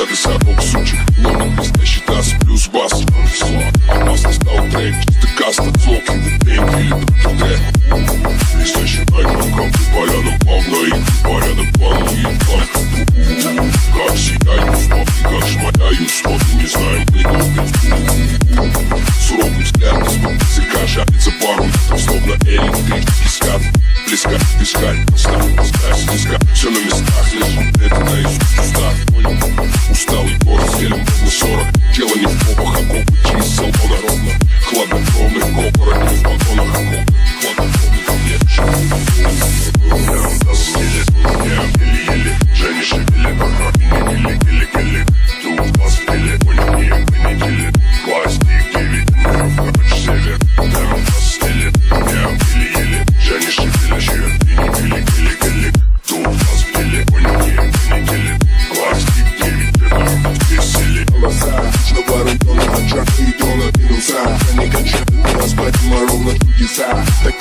взгляды сорок сучек. Ломит блестящий таз, плюс бас. Опасно стал трек, чистый каста. Звуки в деньги или ДПТ. Блестящий айкон, порядок плавно и порядок плавно и плавно. Как сияют стоп, как шмаляют стоп. Не знаем, пригубить. Суровый взгляд, из языка шапится пару метров, словно электрический скат. Близко, пескарь, поставь диска. Все на местах, лежит это наизусть уста. Усталый город, стелем ровно 40. Дело не в попах, а копы через салона ровно. Хладнокровных копоров, не в вагонах, а копы. Хладнокровных нет. Еле-еле, Женя шевели, ага, гили-гили-гили. Тут вас пили, поняли, понедели. Пластик 9 миров, короче, север. Там вас стелет, еле-еле, Женя шевели. Гили-гили-гили. Тут вас пили, поняли, понедели. Пластик 9 миров, весели. Голоса, что вооружённых от шаг и трона двинулся. Они качают нас, поэтому ровно чудеса. Так